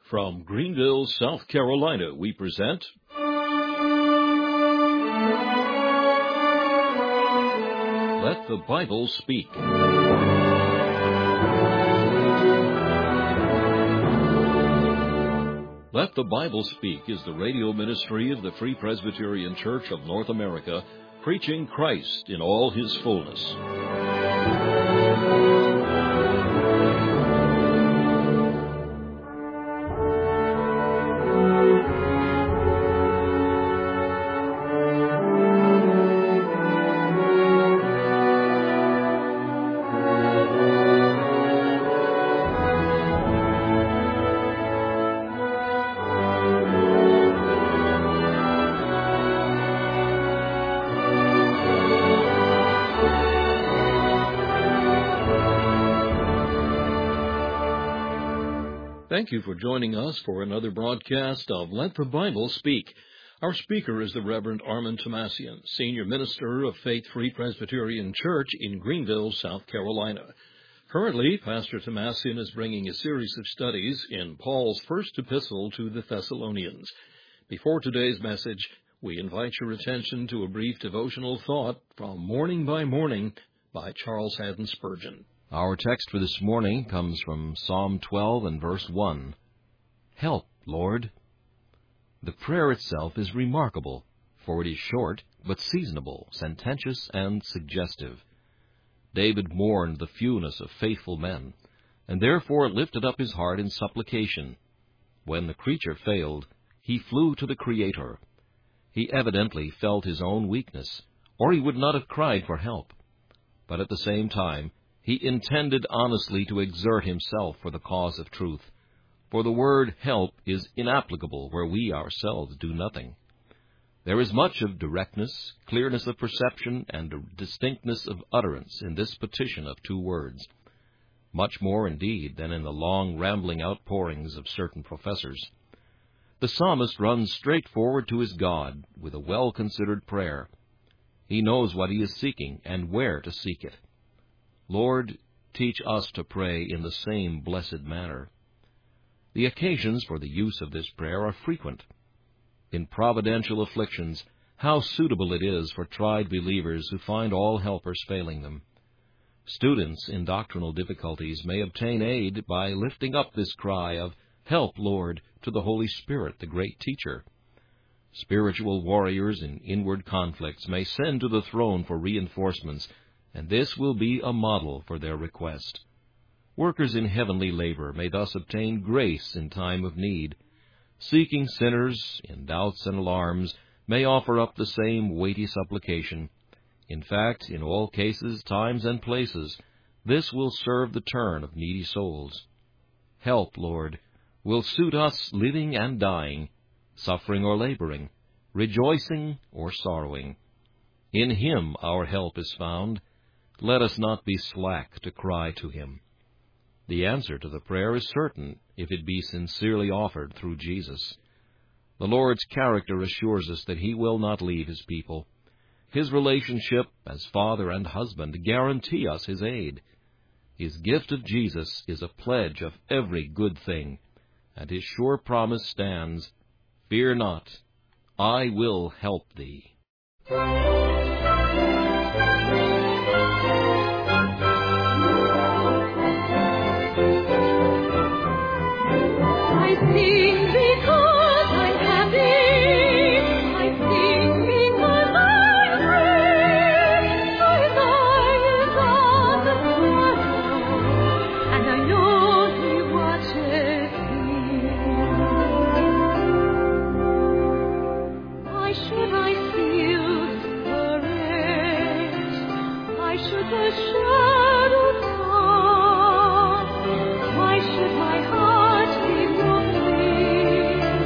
From Greenville, South Carolina, we present Let the Bible Speak. Let the Bible Speak is the radio ministry of the Free Presbyterian Church of North America, preaching Christ in all His fullness. Thank you for joining us for another broadcast of Let the Bible Speak. Our speaker is the Reverend Armand Tomasian, Senior Minister of Faith Free Presbyterian Church in Greenville, South Carolina. Currently, Pastor Tomasian is bringing a series of studies in Paul's first epistle to the Thessalonians. Before today's message, we invite your attention to a brief devotional thought from Morning by Morning by Charles Haddon Spurgeon. Our text for this morning comes from Psalm 12 and verse 1. Help, Lord. The prayer itself is remarkable, for it is short, but seasonable, sententious, and suggestive. David mourned the fewness of faithful men, and therefore lifted up his heart in supplication. When the creature failed, he flew to the Creator. He evidently felt his own weakness, or he would not have cried for help. But at the same time, he intended honestly to exert himself for the cause of truth, for the word help is inapplicable where we ourselves do nothing. There is much of directness, clearness of perception, and distinctness of utterance in this petition of two words, much more indeed than in the long rambling outpourings of certain professors. The psalmist runs straight forward to his God with a well-considered prayer. He knows what he is seeking and where to seek it. Lord, teach us to pray in the same blessed manner. The occasions for the use of this prayer are frequent. In providential afflictions, how suitable it is for tried believers who find all helpers failing them. Students in doctrinal difficulties may obtain aid by lifting up this cry of, Help, Lord, to the Holy Spirit, the great teacher. Spiritual warriors in inward conflicts may send to the throne for reinforcements, and this will be a model for their request. Workers in heavenly labor may thus obtain grace in time of need. Seeking sinners in doubts and alarms may offer up the same weighty supplication. In fact, in all cases, times, and places, this will serve the turn of needy souls. Help, Lord, will suit us living and dying, suffering or laboring, rejoicing or sorrowing. In Him our help is found. Let us not be slack to cry to Him. The answer to the prayer is certain if it be sincerely offered through Jesus. The Lord's character assures us that He will not leave His people. His relationship as Father and husband guarantee us His aid. His gift of Jesus is a pledge of every good thing, and His sure promise stands, Fear not, I will help thee. Why should my heart be moved?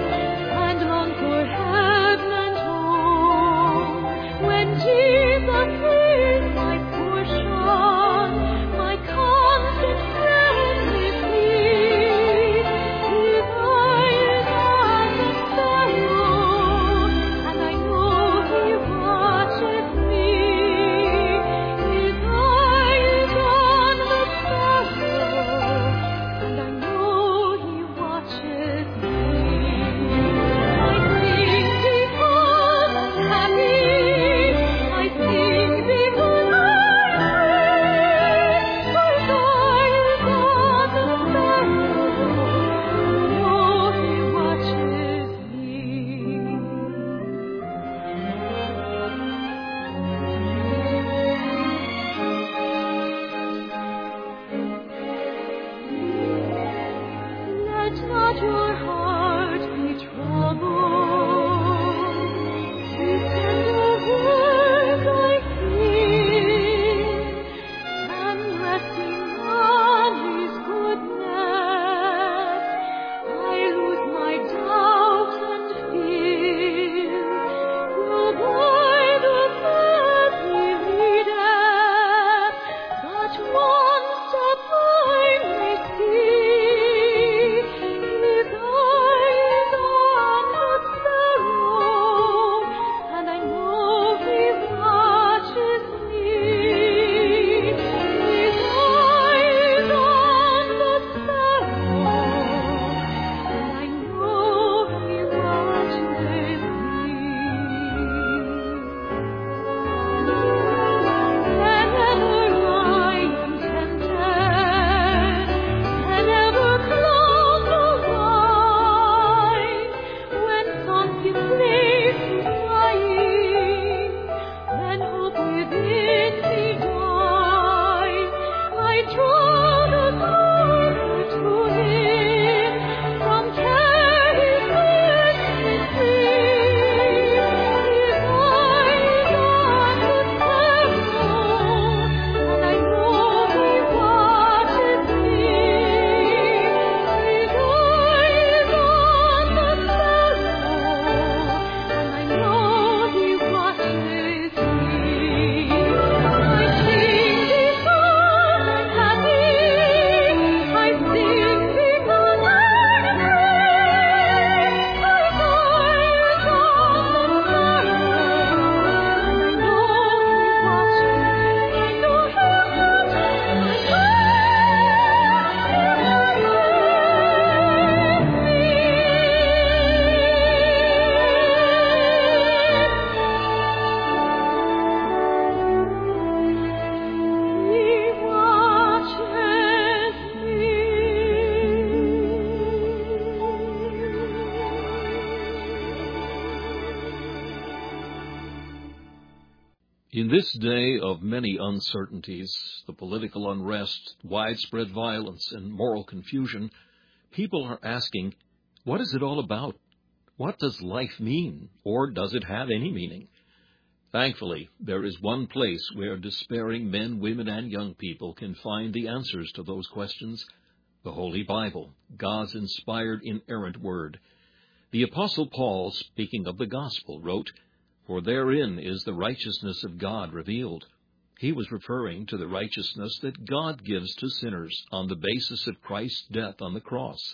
In this day of many uncertainties, the political unrest, widespread violence, and moral confusion, people are asking, what is it all about? What does life mean, or does it have any meaning? Thankfully, there is one place where despairing men, women, and young people can find the answers to those questions: the Holy Bible, God's inspired, inerrant Word. The Apostle Paul, speaking of the Gospel, wrote, "For therein is the righteousness of God revealed." He was referring to the righteousness that God gives to sinners on the basis of Christ's death on the cross.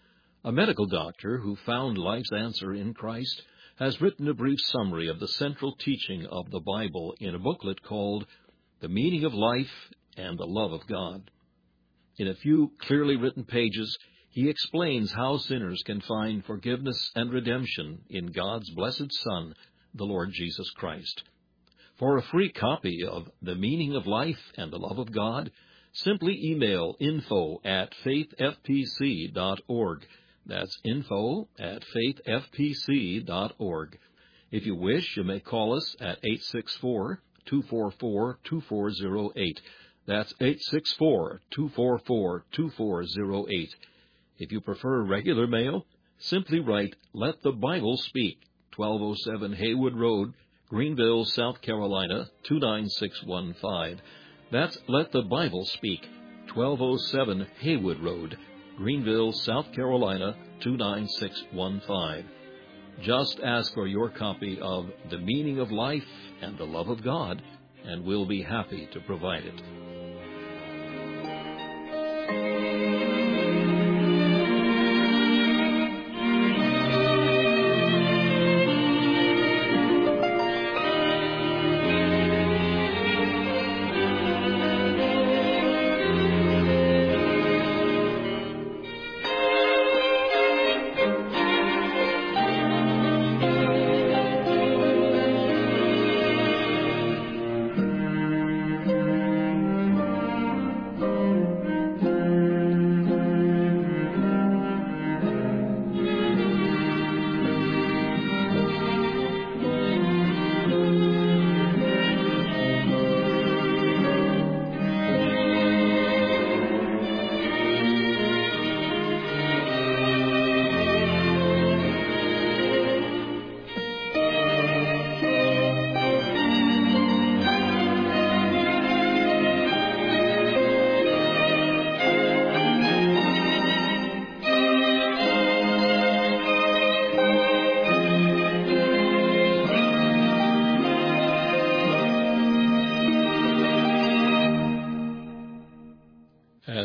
A medical doctor who found life's answer in Christ has written a brief summary of the central teaching of the Bible in a booklet called The Meaning of Life and the Love of God. In a few clearly written pages, he explains how sinners can find forgiveness and redemption in God's blessed Son, the Lord Jesus Christ. For a free copy of The Meaning of Life and the Love of God, simply email info@faithfpc.org. That's info@faithfpc.org. If you wish, you may call us at 864-244-2408. That's 864-244-2408. If you prefer regular mail, simply write Let the Bible Speak, 1207 Haywood Road, Greenville, South Carolina, 29615. That's Let the Bible Speak, 1207 Haywood Road, Greenville, South Carolina, 29615. Just ask for your copy of The Meaning of Life and the Love of God, and we'll be happy to provide it.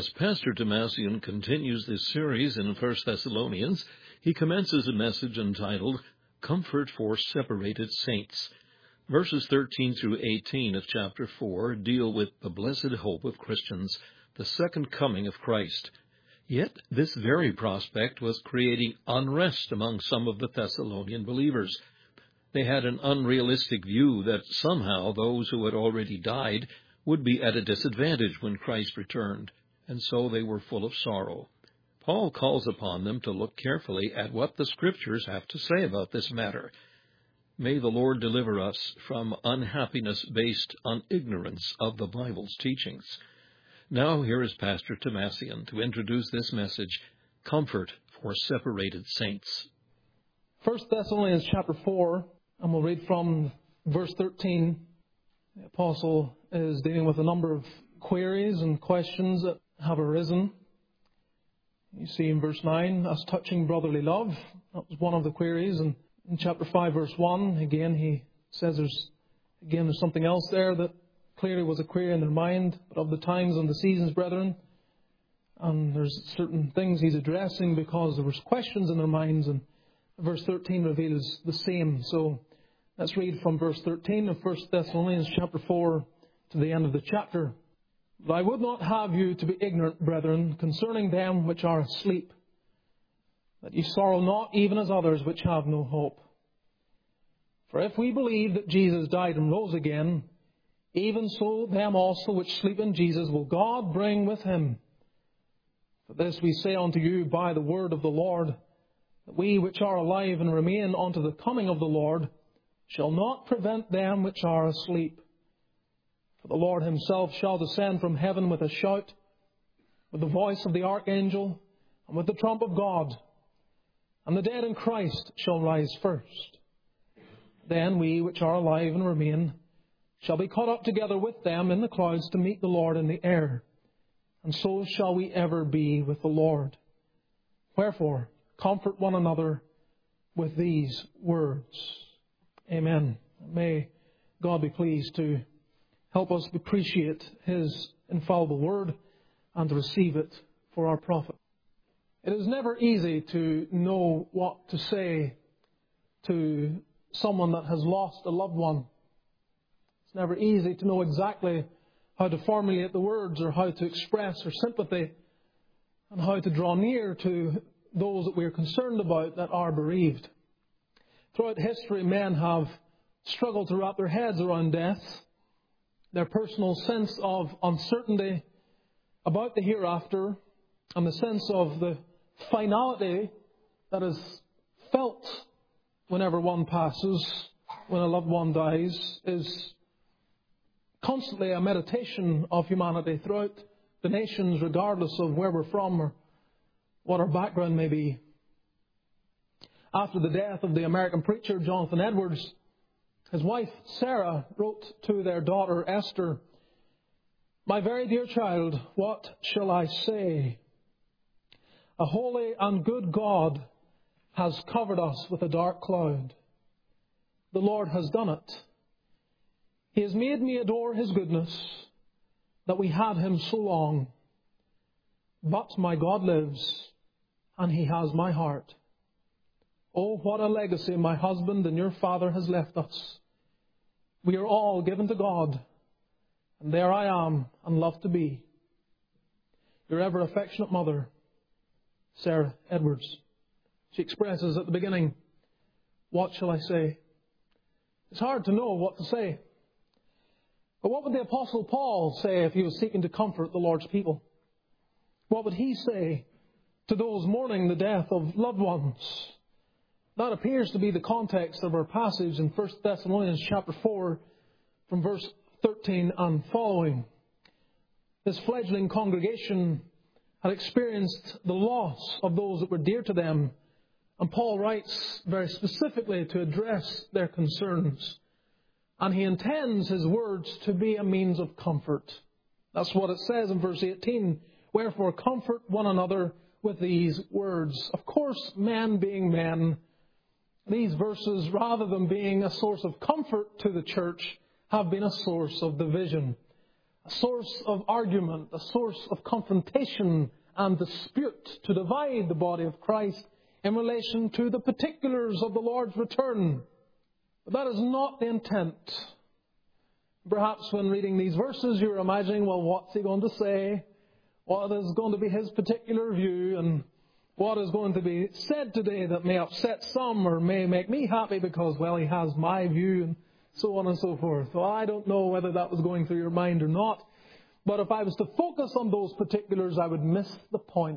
As Pastor Tomasian continues this series in 1 Thessalonians, he commences a message entitled, Comfort for Separated Saints. Verses 13 through 18 of chapter 4 deal with the blessed hope of Christians, the second coming of Christ. Yet this very prospect was creating unrest among some of the Thessalonian believers. They had an unrealistic view that somehow those who had already died would be at a disadvantage when Christ returned, and so they were full of sorrow. Paul calls upon them to look carefully at what the Scriptures have to say about this matter. May the Lord deliver us from unhappiness based on ignorance of the Bible's teachings. Now here is Pastor Tomasian to introduce this message, Comfort for Separated Saints. 1 Thessalonians chapter 4, and we'll read from verse 13. The apostle is dealing with a number of queries and questions that have arisen. You see in verse 9, as touching brotherly love, that was one of the queries. And in chapter 5, verse 1, again, he says there's something else there that clearly was a query in their mind, but of the times and the seasons, brethren. And there's certain things he's addressing because there was questions in their minds, and verse 13 reveals the same. So let's read from verse 13 of 1 Thessalonians chapter 4 to the end of the chapter. But I would not have you to be ignorant, brethren, concerning them which are asleep, that ye sorrow not, even as others which have no hope. For if we believe that Jesus died and rose again, even so them also which sleep in Jesus will God bring with him. For this we say unto you by the word of the Lord, that we which are alive and remain unto the coming of the Lord shall not prevent them which are asleep. For the Lord himself shall descend from heaven with a shout, with the voice of the archangel, and with the trump of God. And the dead in Christ shall rise first. Then we which are alive and remain shall be caught up together with them in the clouds to meet the Lord in the air. And so shall we ever be with the Lord. Wherefore, comfort one another with these words. Amen. May God be pleased to help us appreciate His infallible word and to receive it for our profit. It is never easy to know what to say to someone that has lost a loved one. It's never easy to know exactly how to formulate the words or how to express our sympathy and how to draw near to those that we are concerned about that are bereaved. Throughout history, men have struggled to wrap their heads around death. Their personal sense of uncertainty about the hereafter and the sense of the finality that is felt whenever one passes, when a loved one dies, is constantly a meditation of humanity throughout the nations, regardless of where we're from or what our background may be. After the death of the American preacher Jonathan Edwards, his wife Sarah wrote to their daughter Esther, "My very dear child, what shall I say? A holy and good God has covered us with a dark cloud. The Lord has done it. He has made me adore His goodness, that we had Him so long. But my God lives, and He has my heart. Oh, what a legacy my husband and your father has left us. We are all given to God, and there I am, and love to be. Your ever affectionate mother, Sarah Edwards." She expresses at the beginning, what shall I say? It's hard to know what to say. But what would the Apostle Paul say if he was seeking to comfort the Lord's people? What would he say to those mourning the death of loved ones? That appears to be the context of our passage in 1 Thessalonians chapter 4 from verse 13 and following. This fledgling congregation had experienced the loss of those that were dear to them, and Paul writes very specifically to address their concerns. And he intends his words to be a means of comfort. That's what it says in verse 18. Wherefore comfort one another with these words. Of course, men being men, these verses, rather than being a source of comfort to the church, have been a source of division. a source of argument, a source of confrontation and dispute to divide the body of Christ in relation to the particulars of the Lord's return. But that is not the intent. Perhaps when reading these verses, you're imagining, well, what's he going to say? What is going to be his particular view? And what is going to be said today that may upset some or may make me happy because, well, he has my view and so on and so forth. Well, I don't know whether that was going through your mind or not. But if I was to focus on those particulars, I would miss the point.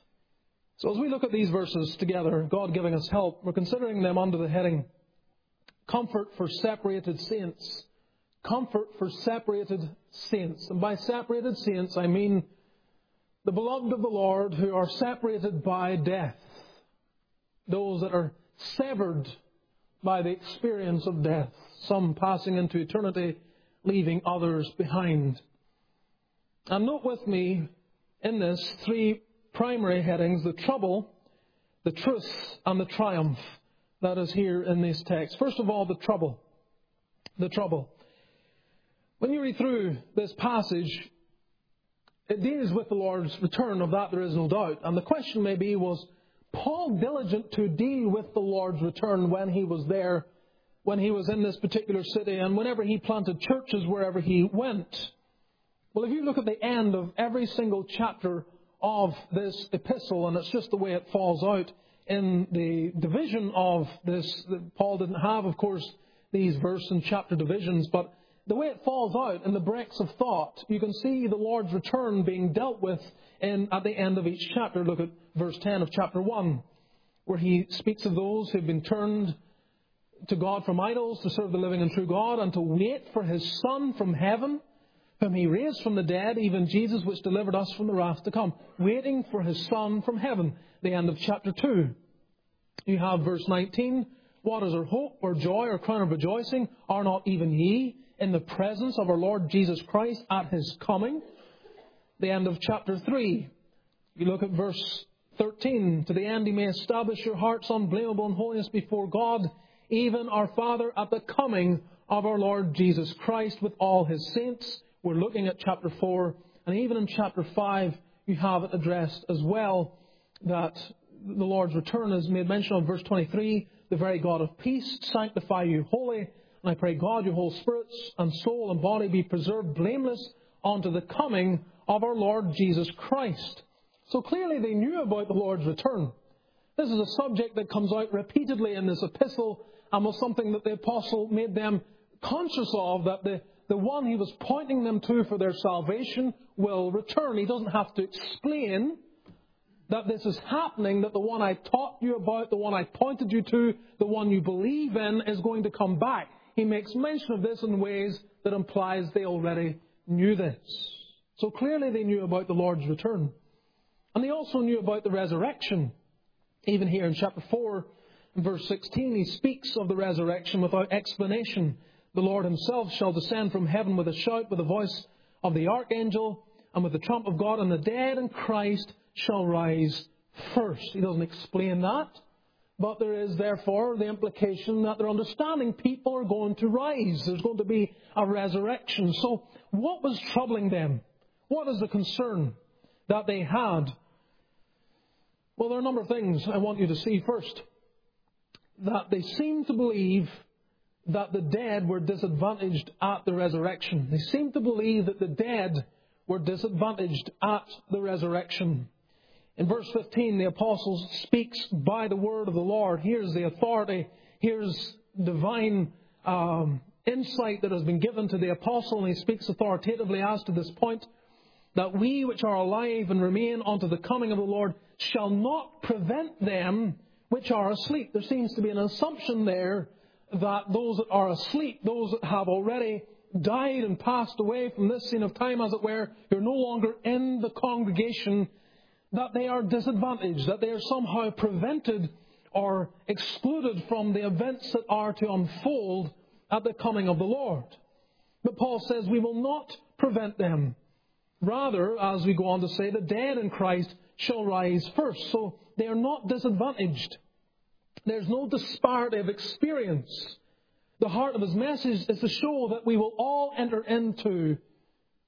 So as we look at these verses together, God giving us help, we're considering them under the heading, Comfort for Separated Saints. Comfort for separated saints. And by separated saints, I mean the beloved of the Lord who are separated by death. Those that are severed by the experience of death. Some passing into eternity, leaving others behind. And note with me in this three primary headings: the trouble, the truth, and the triumph that is here in this text. First of all, the trouble. The trouble. When you read through this passage, it deals with the Lord's return. Of that there is no doubt. And the question may be, was Paul diligent to deal with the Lord's return when he was there, when he was in this particular city, and whenever he planted churches wherever he went? Well, if you look at the end of every single chapter of this epistle, and it's just the way it falls out in the division of this, Paul didn't have, of course, these verse and chapter divisions, but the way it falls out in the breaks of thought, you can see the Lord's return being dealt with at the end of each chapter. Look at verse 10 of chapter 1, where he speaks of those who have been turned to God from idols to serve the living and true God, and to wait for His Son from heaven, whom He raised from the dead, even Jesus, which delivered us from the wrath to come. Waiting for His Son from heaven. The end of chapter 2. You have verse 19. What is our hope or joy or crown of rejoicing? Are not even ye in the presence of our Lord Jesus Christ at His coming? The end of chapter 3. You look at verse 13. To the end He may establish your hearts unblameable in holiness before God, even our Father, at the coming of our Lord Jesus Christ with all His saints. We're looking at chapter 4. And even in chapter 5, you have it addressed as well, that the Lord's return is made mention of. Verse 23, the very God of peace sanctify you wholly. And I pray God, your whole spirits and soul and body be preserved blameless unto the coming of our Lord Jesus Christ. So clearly they knew about the Lord's return. This is a subject that comes out repeatedly in this epistle, and was something that the apostle made them conscious of, that the one he was pointing them to for their salvation will return. He doesn't have to explain that this is happening, that the one I taught you about, the one I pointed you to, the one you believe in, is going to come back. He makes mention of this in ways that implies they already knew this. So clearly they knew about the Lord's return. And they also knew about the resurrection. Even here in chapter 4, in verse 16, he speaks of the resurrection without explanation. The Lord Himself shall descend from heaven with a shout, with the voice of the archangel, and with the trump of God, and the dead in Christ shall rise first. He doesn't explain that. But there is, therefore, the implication that they're understanding people are going to rise. There's going to be a resurrection. So what was troubling them? What is the concern that they had? Well, there are a number of things I want you to see. First, that they seemed to believe that the dead were disadvantaged at the resurrection. They seemed to believe that the dead were disadvantaged at the resurrection. In verse 15, the apostle speaks by the word of the Lord. Here's the authority. Here's divine insight that has been given to the apostle, and he speaks authoritatively as to this point, that we which are alive and remain unto the coming of the Lord shall not prevent them which are asleep. There seems to be an assumption there that those that are asleep, those that have already died and passed away from this scene of time, as it were, who are no longer in the congregation, that they are disadvantaged, that they are somehow prevented or excluded from the events that are to unfold at the coming of the Lord. But Paul says we will not prevent them. Rather, as we go on to say, the dead in Christ shall rise first. So they are not disadvantaged. There's no disparity of experience. The heart of his message is to show that we will all enter into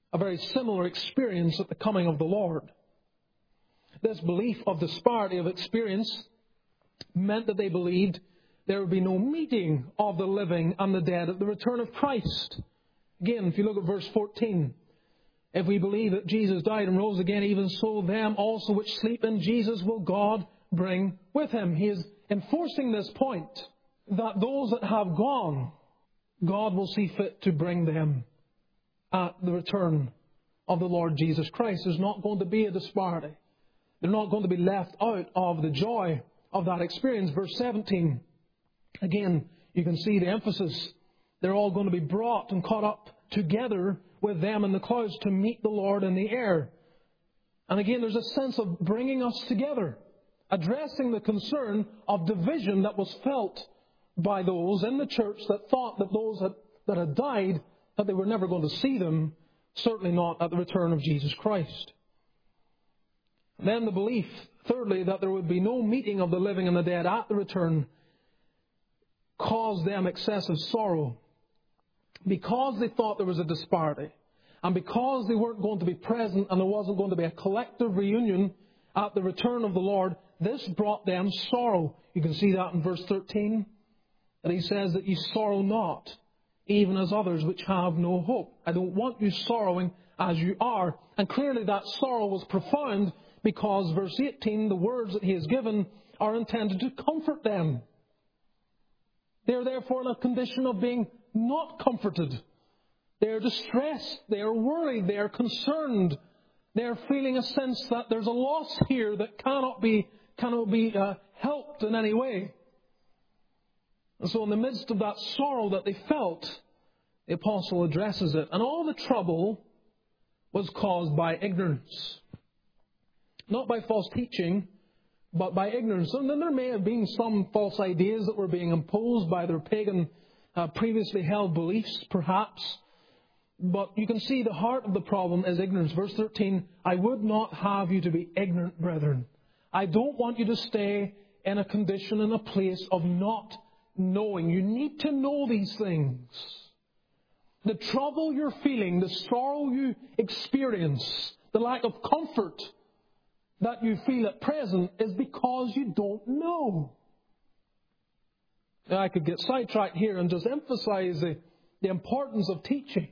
a very similar experience at the coming of the Lord. This belief of disparity of experience meant that they believed there would be no meeting of the living and the dead at the return of Christ. Again, if you look at verse 14, if we believe that Jesus died and rose again, even so them also which sleep in Jesus will God bring with Him. He is enforcing this point that those that have gone, God will see fit to bring them at the return of the Lord Jesus Christ. There's not going to be a disparity. They're not going to be left out of the joy of that experience. Verse 17, again, you can see the emphasis. They're all going to be brought and caught up together with them in the clouds to meet the Lord in the air. And again, there's a sense of bringing us together, addressing the concern of division that was felt by those in the church that thought that those that had died, that they were never going to see them, certainly not at the return of Jesus Christ. Then the belief, thirdly, that there would be no meeting of the living and the dead at the return caused them excessive sorrow. Because they thought there was a disparity, and because they weren't going to be present and there wasn't going to be a collective reunion at the return of the Lord, this brought them sorrow. You can see that in verse 13, that he says that ye sorrow not, even as others which have no hope. I don't want you sorrowing as you are. And clearly that sorrow was profound, because verse 18, the words that he has given are intended to comfort them. They are therefore in a condition of being not comforted. They are distressed. They are worried. They are concerned. They are feeling a sense that there's a loss here that cannot be helped in any way. And so in the midst of that sorrow that they felt, the apostle addresses it. And all the trouble was caused by ignorance. Not by false teaching, but by ignorance. And then there may have been some false ideas that were being imposed by their pagan, previously held beliefs, perhaps. But you can see the heart of the problem is ignorance. Verse 13, I would not have you to be ignorant, brethren. I don't want you to stay in a condition, in a place of not knowing. You need to know these things. The trouble you're feeling, the sorrow you experience, the lack of comfort that you feel at present is because you don't know. Now, I could get sidetracked here and just emphasize the importance of teaching.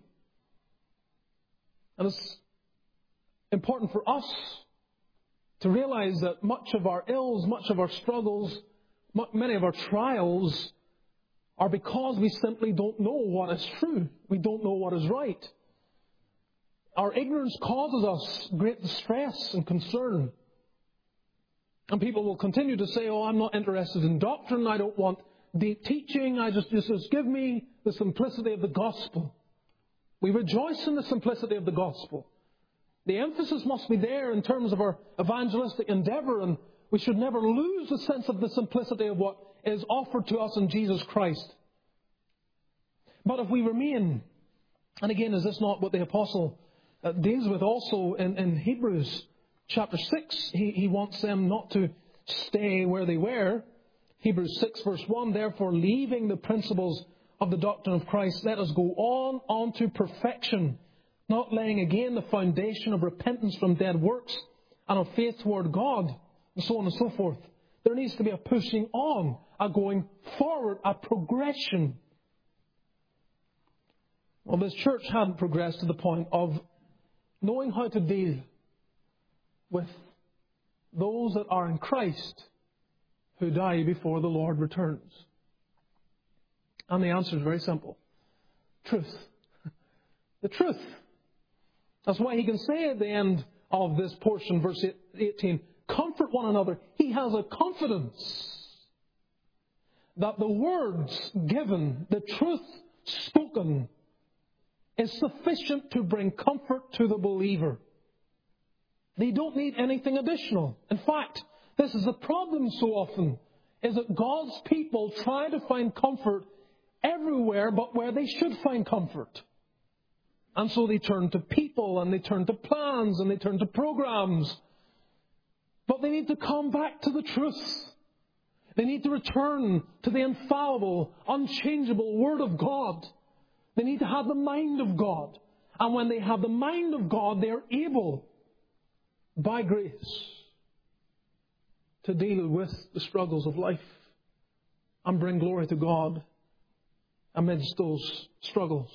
And it's important for us to realize that much of our ills, much of our struggles, many of our trials are because we simply don't know what is true. We don't know what is right. Our ignorance causes us great distress and concern. And people will continue to say, I'm not interested in doctrine. I don't want deep teaching. Just give me the simplicity of the gospel. We rejoice in the simplicity of the gospel. The emphasis must be there in terms of our evangelistic endeavor, and we should never lose the sense of the simplicity of what is offered to us in Jesus Christ. But if we remain, and again, is this not what the apostle deals with also in Hebrews chapter 6? He wants them not to stay where they were. Hebrews 6 verse 1, therefore leaving the principles of the doctrine of Christ, let us go on to perfection, not laying again the foundation of repentance from dead works and of faith toward God, and so on and so forth. There needs to be a pushing on, a going forward, a progression. Well, this church hadn't progressed to the point of knowing how to deal with those that are in Christ who die before the Lord returns. And the answer is very simple. Truth. The truth. That's why he can say at the end of this portion, verse 18, comfort one another. He has a confidence that the words given, the truth spoken, is sufficient to bring comfort to the believer. They don't need anything additional. In fact, this is the problem so often, is that God's people try to find comfort everywhere but where they should find comfort. And so they turn to people, and they turn to plans, and they turn to programs. But they need to come back to the truth. They need to return to the infallible, unchangeable Word of God. They need to have the mind of God. And when they have the mind of God, they are able, by grace, to deal with the struggles of life and bring glory to God amidst those struggles.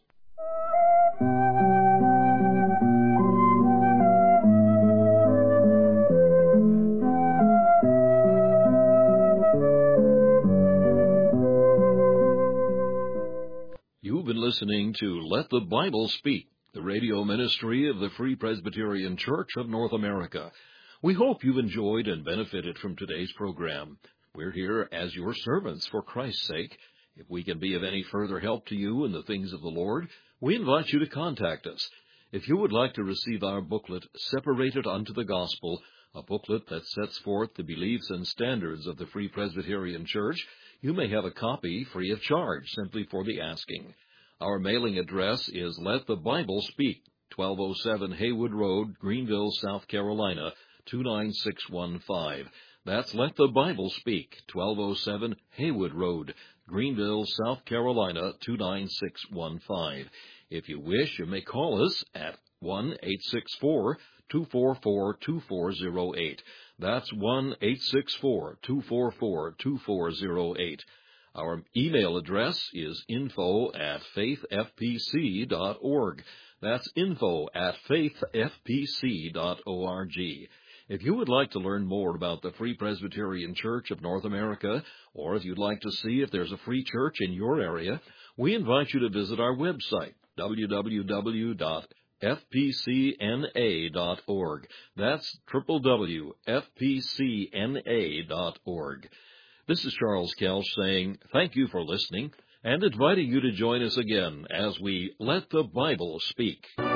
You've been listening to Let the Bible Speak, the radio ministry of the Free Presbyterian Church of North America. We hope you've enjoyed and benefited from today's program. We're here as your servants for Christ's sake. If we can be of any further help to you in the things of the Lord, we invite you to contact us. If you would like to receive our booklet, Separated Unto the Gospel, a booklet that sets forth the beliefs and standards of the Free Presbyterian Church, you may have a copy free of charge, simply for the asking. Our mailing address is Let the Bible Speak, 1207 Haywood Road, Greenville, South Carolina, 29615. That's Let the Bible Speak, 1207 Haywood Road, Greenville, South Carolina, 29615. If you wish, you may call us at 1-864-244-2408. That's 1-864-244-2408. Our email address is info@faithfpc.org. That's info@faithfpc.org. If you would like to learn more about the Free Presbyterian Church of North America, or if you'd like to see if there's a free church in your area, we invite you to visit our website, www.fpcna.org. That's www.fpcna.org. This is Charles Kelch saying thank you for listening and inviting you to join us again as we Let the Bible Speak.